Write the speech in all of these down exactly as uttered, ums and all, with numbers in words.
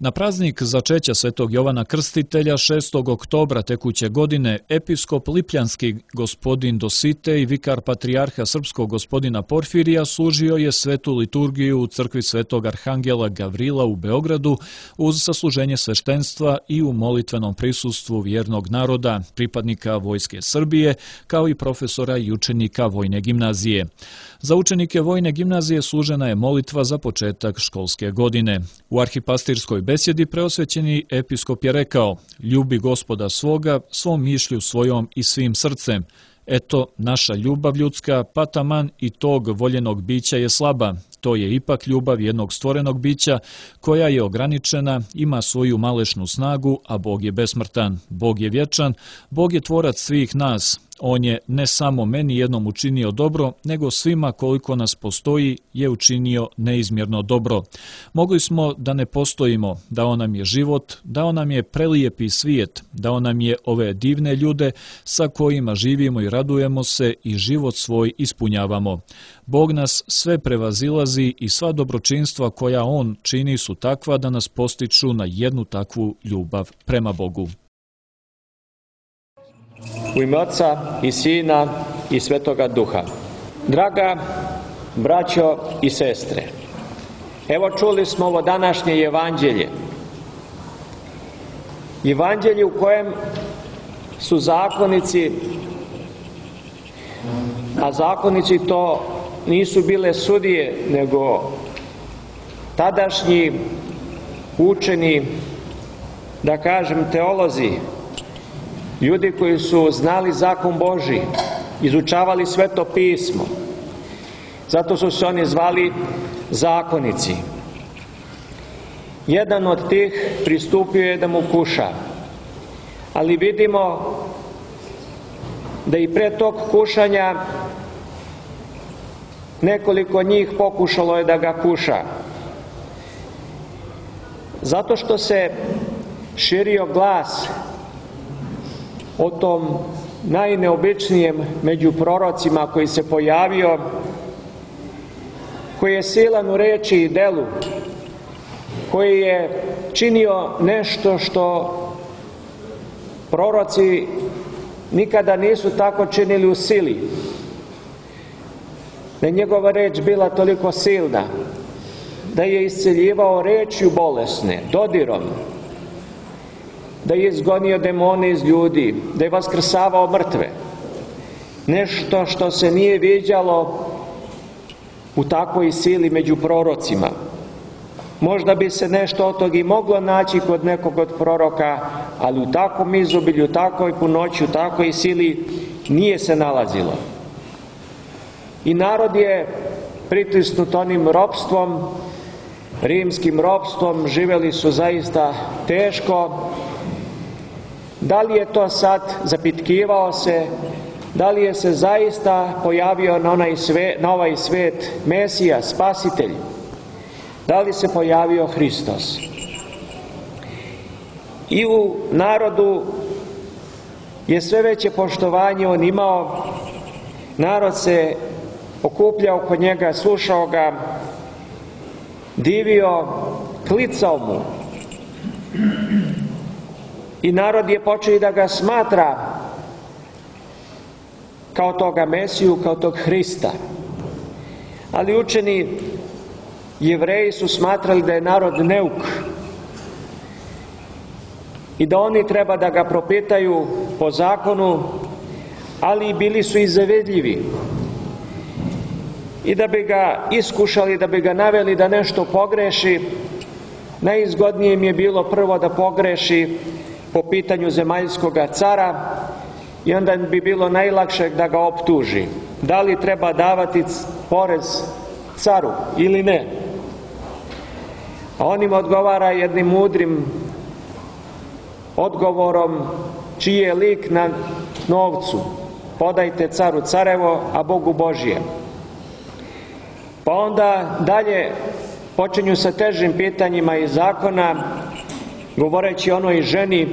Na praznik začeća Svetog Jovana Krstitelja šestog oktobra tekuće godine episkop Lipljanski gospodin Dositej i vikar patrijarha srpskog gospodina Porfirija služio je svetu liturgiju u crkvi Svetog Arhangela Gavrila u Beogradu uz sasluženje sveštenstva i u molitvenom prisustvu vjernog naroda, pripadnika Vojske Srbije, kao i profesora i učenika Vojne gimnazije. Za učenike Vojne gimnazije služena je molitva za početak školske godine. U arhipastirskoj besjedi preosvećeni episkop je rekao: "Ljubi Gospoda svoga, svom mišlju svojom i svim srcem. Eto, naša ljubav ljudska, pa taman i tog voljenog bića je slaba. To je ipak ljubav jednog stvorenog bića, koja je ograničena, ima svoju malešnu snagu, a Bog je besmrtan. Bog je vječan, Bog je tvorac svih nas. On je ne samo meni jednom učinio dobro, nego svima koliko nas postoji je učinio neizmjerno dobro. Mogli smo da ne postojimo, dao nam je život, dao nam je prelijepi svijet, dao nam je ove divne ljude sa kojima živimo i radujemo se i život svoj ispunjavamo. Bog nas sve prevazilazi i sva dobročinstva koja On čini su takva da nas postiču na jednu takvu ljubav prema Bogu." U ime Oca i Sina i Svetoga Duha. Draga braćo i sestre, evo čuli smo ovo današnje evanđelje. Evanđelje u kojem su zakonici, a zakonici to nisu bile sudije, nego tadašnji učeni, da kažem teolozi, ljudi koji su znali zakon Božji, izučavali Sveto pismo. Zato su se oni zvali zakonici. Jedan od tih pristupio je da mu kuša. Ali vidimo da i pre tog kušanja nekoliko njih pokušalo je da ga kuša. Zato što se širio glas o tom najneobičnijem među prorocima koji se pojavio, koji je silan u reči i delu, koji je činio nešto što proroci nikada nisu tako činili u sili. Da je njegova reč bila toliko silna, da je isceljivao rečju bolesne, dodirom, da je izgonio demone iz ljudi, da je vaskrsavao mrtve. Nešto što se nije viđalo u takvoj sili među prorocima. Možda bi se nešto od toga i moglo naći kod nekog od proroka, ali u takvom izobilju, u takvoj punoći, u takvoj sili nije se nalazilo. I narod je pritisnut onim ropstvom, rimskim ropstvom, živjeli su zaista teško. Da li je to sad, zapitkivao se, da li je se zaista pojavio na, onaj sve, na ovaj svet Mesija, Spasitelj? Da li se pojavio Hristos? I u narodu je sve veće poštovanje on imao, narod se okupljao oko njega, slušao ga, divio, klicao mu. I narod je počeo da ga smatra kao toga Mesiju, kao tog Hrista. Ali učeni Jevreji su smatrali da je narod neuk i da oni treba da ga propitaju po zakonu, ali bili su i zavedljivi. I da bi ga iskušali, da bi ga naveli da nešto pogreši, najizgodnije im je bilo prvo da pogreši po pitanju zemaljskoga cara i onda bi bilo najlakše da ga optuži. Da li treba davati porez caru ili ne? A on im odgovara jednim mudrim odgovorom, čiji je lik na novcu. Podajte caru carevo, a Bogu Božje. Pa onda dalje počinju sa težim pitanjima iz zakona, govoreći o onoj ženi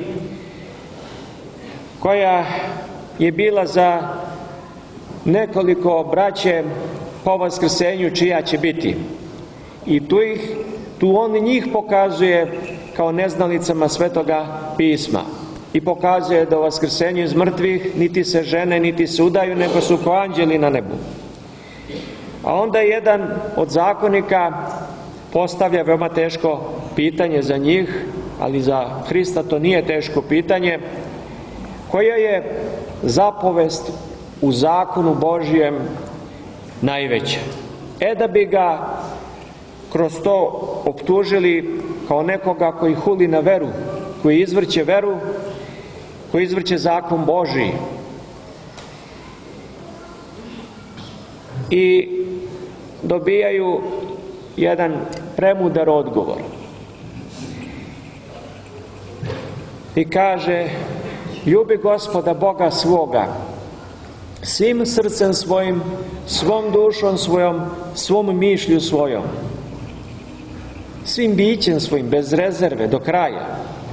koja je bila za nekoliko braće po vaskrsenju čija će biti. I tu, ih, tu on njih pokazuje kao neznalicama Svetoga pisma i pokazuje da u vaskrsenju iz mrtvih niti se žene, niti se udaju, nego su kao anđeli na nebu. A onda jedan od zakonika postavlja veoma teško pitanje za njih, ali za Hrista to nije teško pitanje, koja je zapovest u zakonu Božjem najveća. E da bi ga kroz to optužili kao nekoga koji huli na veru, koji izvrće veru, koji izvrće zakon Božji. I dobijaju jedan premudar odgovor. I kaže: ljubi Gospoda Boga svoga svim srcem svojim, svom dušom svojom, svom mišlju svojom, svim bićem svojim, bez rezerve, do kraja.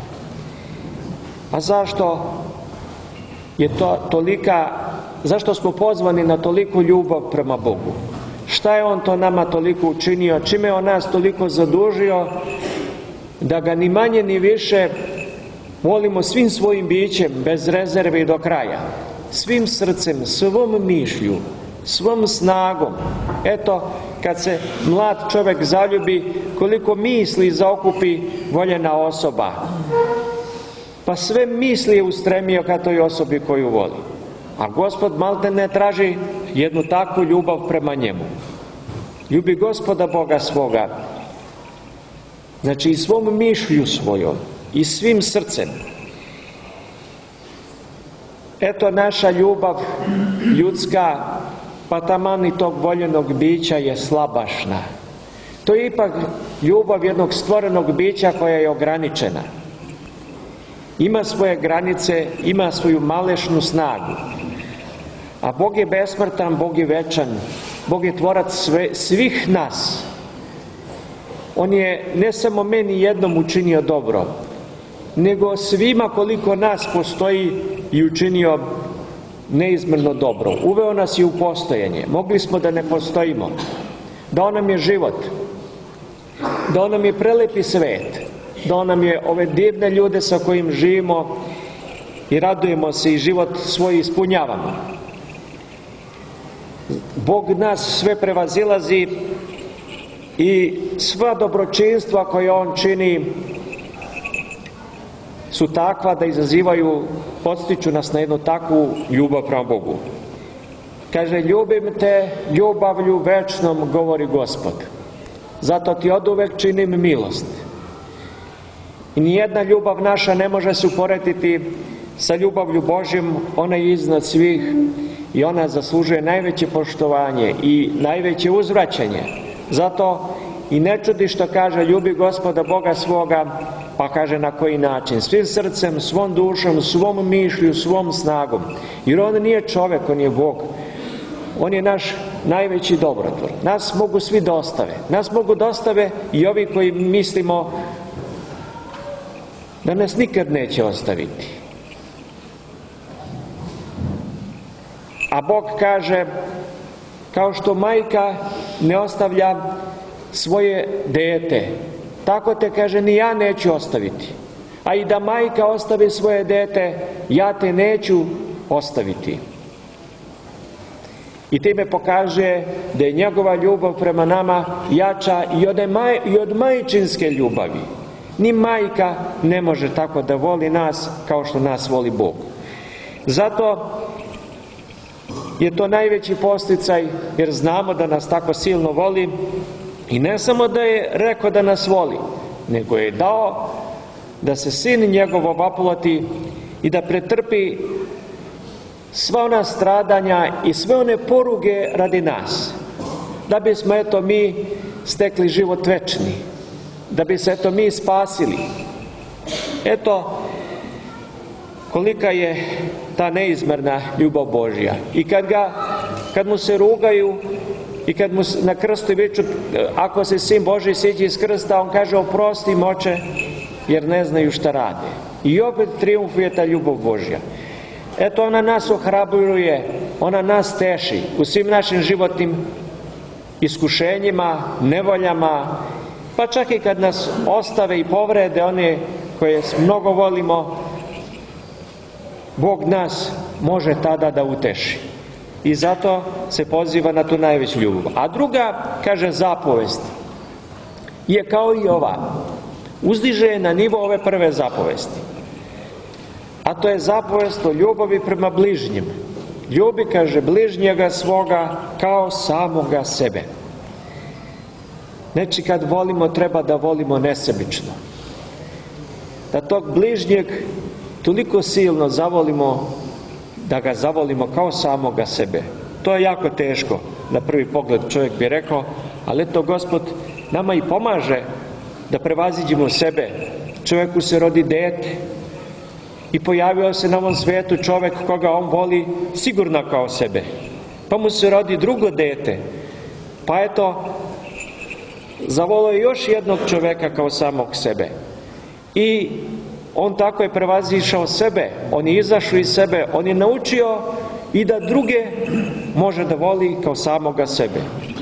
A zašto je to tolika, zašto smo pozvani na toliku ljubav prema Bogu? Šta je On to nama toliko učinio? Čime je On nas toliko zadužio da ga ni manje ni više volimo svim svojim bićem, bez rezerve i do kraja, svim srcem, svom mišlju, svom snagom? Eto, kad se mlad čovjek zaljubi, koliko misli zaokupi voljena osoba, pa sve misli je ustremio ka toj osobi koju voli. A Gospod malte ne traži jednu takvu ljubav prema njemu. Ljubi Gospoda Boga svoga, znači i svom mišlju svojom i svim srcem. Eto, naša ljubav ljudska, pa taman i tog voljenog bića, je slabašna. To je ipak ljubav jednog stvorenog bića koja je ograničena. Ima svoje granice, ima svoju malešnu snagu. A Bog je besmrtan, Bog je večan, Bog je tvorac sve, svih nas. On je ne samo meni jednom učinio dobro, nego svima koliko nas postoji i učinio neizmjerno dobro. Uveo nas je u postojanje. Mogli smo da ne postojimo. Dao nam je život. Dao nam je prelepi svet. Dao nam je ove divne ljude sa kojim živimo i radujemo se i život svoj ispunjavamo. Bog nas sve prevazilazi i sva dobročinstva koje On čini su takva da izazivaju, podstiču nas na jednu takvu ljubav prema Bogu. Kaže: ljubim te ljubavlju večnom, govori Gospod. Zato ti oduvek činim milost. I nijedna ljubav naša ne može se uporediti sa ljubavlju Božjom. Ona je iznad svih i ona zaslužuje najveće poštovanje i najveće uzvraćanje. Zato i ne čudi što kaže: ljubi Gospoda Boga svoga, pa kaže na koji način? Svim srcem, svom dušom, svom mišlju, svom snagom. Jer On nije čovjek, On je Bog. On je naš najveći dobrotvor. Nas mogu svi da ostave. Nas mogu da ostave i ovi koji mislimo da nas nikad neće ostaviti. A Bog kaže: kao što majka ne ostavlja svoje dete, tako te, kaže, ni ja neću ostaviti. A i da majka ostavi svoje dete, ja te neću ostaviti. I time pokaže da je njegova ljubav prema nama jača i od, maj, i od majčinske ljubavi. Ni majka ne može tako da voli nas kao što nas voli Bog. Zato je to najveći podsticaj, jer znamo da nas tako silno voli. I ne samo da je rekao da nas voli, nego je dao da se sin njegov ovaploti i da pretrpi sva ona stradanja i sve one poruge radi nas, da bismo eto mi stekli život večni, da bi se eto mi spasili. Eto kolika je ta neizmjerna ljubav Božja. I kad ga, kad mu se rugaju i kad mu na krstu viču: ako se Sin Božji siđi iz krsta, on kaže: oprosti im, Oče, jer ne znaju šta rade. I opet triumfuje ta ljubav Božja. Eto, ona nas ohrabruje, ona nas teši u svim našim životnim iskušenjima, nevoljama Pa čak i kad nas ostave i povrede one koje mnogo volimo, Bog nas može tada da uteši. I zato se poziva na tu najveću ljubav. A druga, kaže, zapovest je kao i ova. Uzdiže na nivo ove prve zapovesti. A to je zapovest o ljubavi prema bližnjim. Ljubi, kaže, bližnjega svoga kao samoga sebe. Znači, kad volimo, treba da volimo nesebično. Da tog bližnjeg toliko silno zavolimo, da ga zavolimo kao samoga sebe. To je jako teško, na prvi pogled čovjek bi rekao, ali eto, Gospod nama i pomaže da prevaziđemo sebe. Čovjeku se rodi dete i pojavio se na ovom svijetu čovjek koga on voli sigurno kao sebe. Pa mu se rodi drugo dete, pa eto, zavolio je još jednog čovjeka kao samog sebe. I on tako je prevazišao sebe, on je izašao iz sebe, on je naučio i da druge može da voli kao samoga sebe.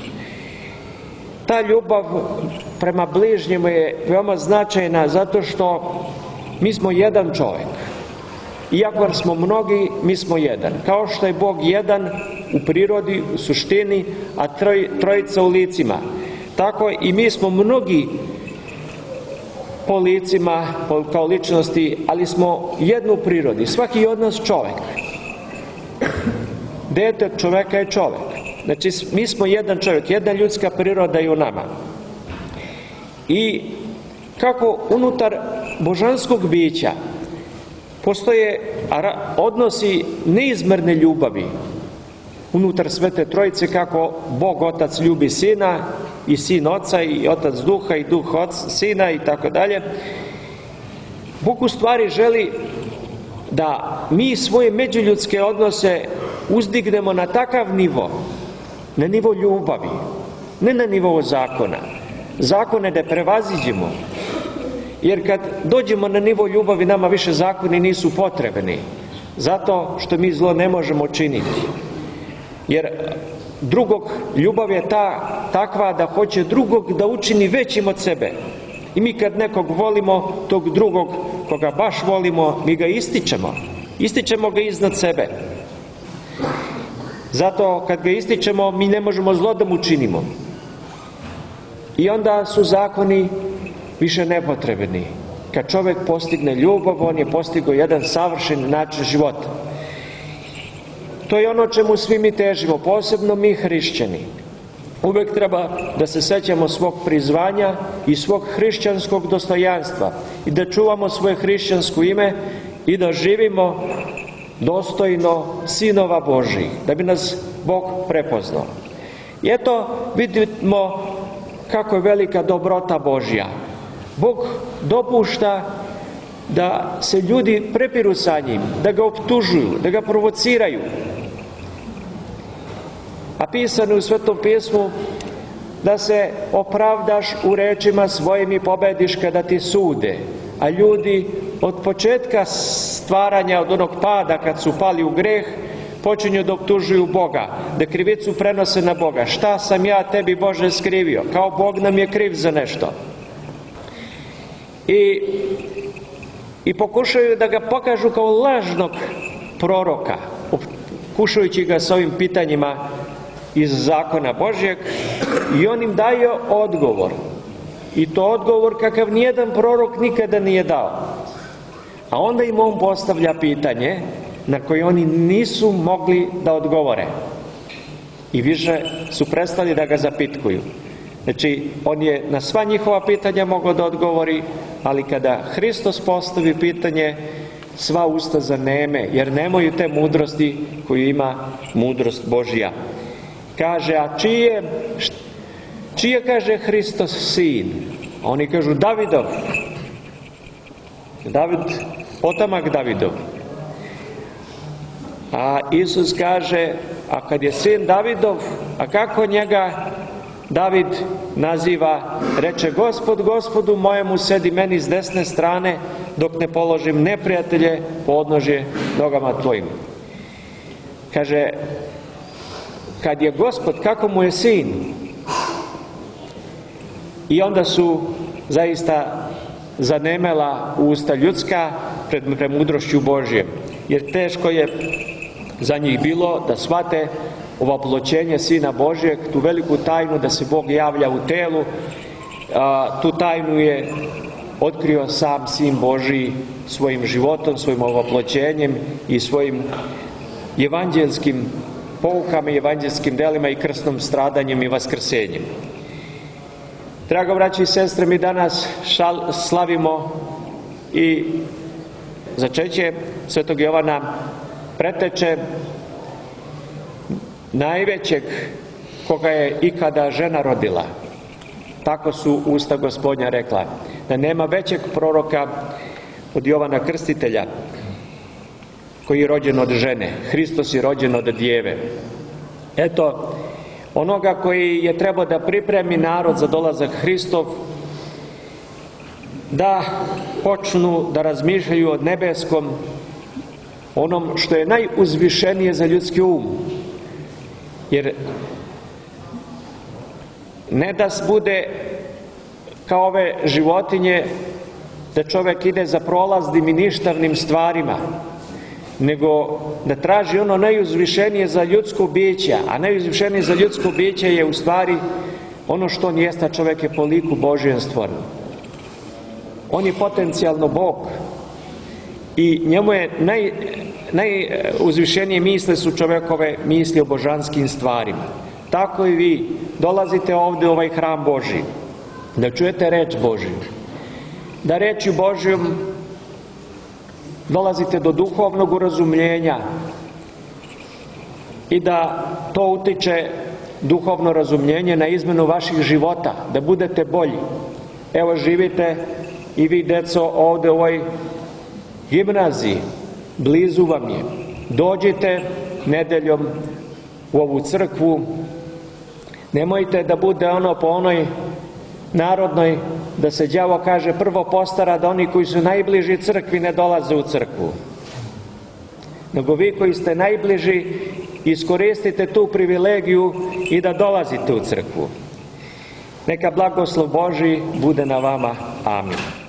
Ta ljubav prema bližnjemu je veoma značajna zato što mi smo jedan čovjek. Iako smo mnogi, mi smo jedan. Kao što je Bog jedan u prirodi, u suštini, a troj, trojica u licima. Tako i mi smo mnogi po licima, kao ličnosti, ali smo jedno u prirodi. Svaki od nas čovjek. Dete od čovjeka je čovjek. Znači, mi smo jedan čovjek, jedna ljudska priroda i u nama. I kako unutar božanskog bića postoje odnosi neizmerne ljubavi unutar Svete Trojice, kako Bog Otac ljubi Sina i Sin Oca i Otac Duha i Duh Oca, Sina i tako dalje. Bog u stvari želi da mi svoje međuljudske odnose uzdignemo na takav nivo, na nivo ljubavi, ne na nivo zakona. Zakone da prevaziđemo, jer kad dođemo na nivo ljubavi, nama više zakoni nisu potrebni, zato što mi zlo ne možemo činiti. Jer drugog, ljubav je ta, takva da hoće drugog da učini većim od sebe. I mi kad nekog volimo, tog drugog koga baš volimo, mi ga ističemo. Ističemo ga iznad sebe. Zato kad ga ističemo, mi ne možemo zlo da mu činimo. I onda su zakoni više nepotrebni. Kad čovjek postigne ljubav, on je postigao jedan savršen način života. To je ono čemu svi mi težimo, posebno mi hrišćani. Uvijek treba da se sećamo svog prizvanja i svog hrišćanskog dostojanstva i da čuvamo svoje hrišćansko ime i da živimo dostojno sinova Božjih, da bi nas Bog prepoznao. I eto, vidimo kako je velika dobrota Božja. Bog dopušta da se ljudi prepiru sa njim, da ga optužuju, da ga provociraju. A pisano u Svetom pismu da se opravdaš u rečima svojim i pobediš kada ti sude. A ljudi od početka stvaranja, od onog pada kad su pali u greh, počinju da optužuju Boga, da krivicu prenose na Boga. Šta sam ja tebi, Bože, skrivio? Kao Bog nam je kriv za nešto. I, i pokušaju da ga pokažu kao lažnog proroka, kušajući ga s ovim pitanjima iz zakona Božjeg, i on im daje odgovor. I to odgovor kakav nijedan prorok nikada nije dao. A onda im on postavlja pitanje na koje oni nisu mogli da odgovore. I više su prestali da ga zapitkuju. Znači, on je na sva njihova pitanja mogao da odgovori, ali kada Hristos postavi pitanje, sva usta zaneme, jer nemaju te mudrosti koju ima mudrost Božja. Kaže, a čije, čije, kaže, Hristos sin? A oni kažu, Davidov. David, potomak Davidov. A Isus kaže, a kad je sin Davidov, a kako njega David naziva, reče, Gospod, Gospodu mojemu, sedi meni s desne strane, dok ne položim neprijatelje po odnožje nogama tvojim. Kaže, kad je Gospod, kako mu je sin? i onda su zaista zanemela usta ljudska pred premudrošću Božjem, jer teško je za njih bilo da shvate ovoploćenje Sina Božjeg, tu veliku tajnu da se Bog javlja u telu. A, tu tajnu je otkrio sam Sin Božji svojim životom, svojim ovoploćenjem i svojim evanđelskim poukama i evanđelskim delima i krstnom stradanjem i vaskrsenjem. Drago braći i sestre, mi danas šal, slavimo i začeće Svetog Jovana Preteče, najvećeg koga je ikada žena rodila. Tako su usta Gospodnja rekla, da nema većeg proroka od Jovana Krstitelja, koji je rođen od žene. Hristos je rođen od djeve. Eto, onoga koji je trebao da pripremi narod za dolazak Hristov, da počnu da razmišljaju o nebeskom, onom što je najuzvišenije za ljudski um. Jer ne da bude kao ove životinje, da čovjek ide za prolaznim i ništavnim stvarima, nego da traži ono najuzvišenije za ljudsko biće, a najuzvišenije za ljudsko biće je u stvari ono što on jeste, čovjek je po liku Božjem stvoren. On je potencijalno Bog i njemu je naj, najuzvišenije misle su čovjekove misli o božanskim stvarima. Tako i vi dolazite ovdje u ovaj hram Božji, da čujete reč Božju, da rečju Božjom dolazite do duhovnog urazumljenja i da to utiče duhovno razumljenje na izmenu vaših života, da budete bolji. Evo živite i vi, deco, ovdje u ovoj gimnaziji, blizu vam je. Dođite nedeljom u ovu crkvu, nemojte da bude ono po onoj narodnoj, da se đavo kaže prvo postara da oni koji su najbliži crkvi ne dolaze u crkvu. Nego vi koji ste najbliži, iskoristite tu privilegiju i da dolazite u crkvu. Neka blagoslov Božji bude na vama. Amin.